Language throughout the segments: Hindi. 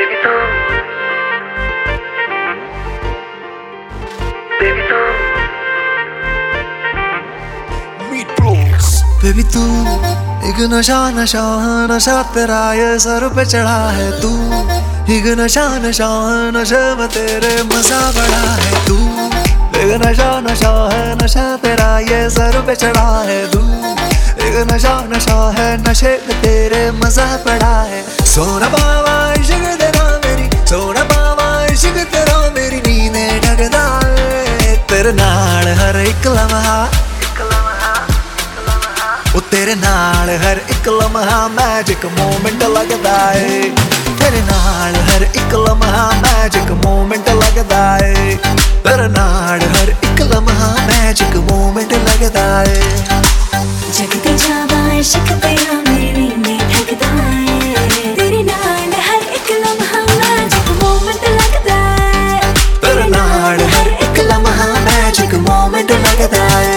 बेबी तू बेबी तू एक नशा नशा नशा तेरा ये सर पे चढ़ा है तू एक नशा नशा नशे में तेरे मजा बड़ा है तू एक नशा नशा है नशा तेरा ये सर पे चढ़ा है तू एक नशा नशा है नशे में तेरे मजा बड़ा है सोना बाबा इश्क तेरा मेरी सोना बाबा इश्क तेरा मेरी नींदें ढकदा है तेरे नाल हर एक लम्हा ओ तेरे नाल हर एक लम्हा मैजिक मोमेंट लगदा है तेरे नाल हर एक लम्हा मैजिक मोमेंट लगदा है तेरे नाल हर एक लम्हा मैजिक मोमेंट लगदा है जगते जावा इश्क तेरा मेरी नींदें ढकदा है तेरे नाल हर एक लम्हा मैजिक मोमेंट लगदा है तेरे नाल हर एक लम्हा मैजिक मोमेंट लगदा है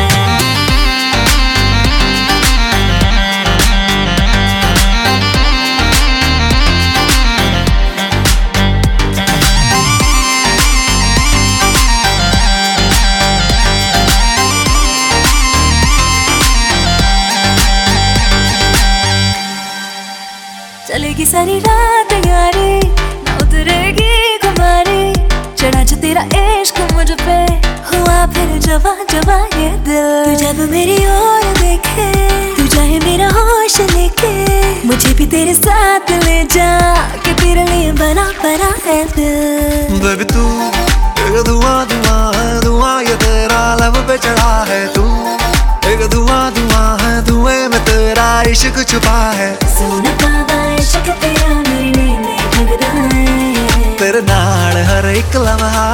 चलेगी सारी रात यारी ना उतरेगी खुमारी चढ़ा जो तेरा इश्क मुझ पे हुआ फिर जवा जवा ये दिल तू जब मेरी ओर देखे तू चाहे मेरा होश लेके मुझे भी तेरे साथ ले जा कि तेरे लिए बना बना है दिल बेबी तू एक धुआं धुआं है धुआं ये तेरा लब पे चढ़ा है तू एक धुआं धुआं है धुएं में तेरा इश्क छुपा है सोना बाबा इश्क तेरा मेरी नींदें ढकदा है तेरे नाल हर एक लम्हा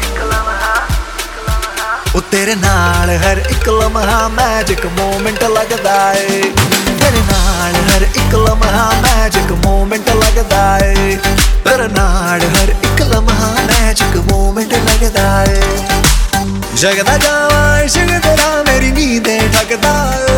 ओ तेरे नाल हर एक लम्हा मैजिक मोमेंट लगदा है तेरे नाल हर एक लम्हा मैजिक मोमेंट लगदा है तेरे नाल हर एक लम्हा मैजिक मोमेंट लगदा है जगदा जावा इश्क तेरा मेरी नींदें ढकदा है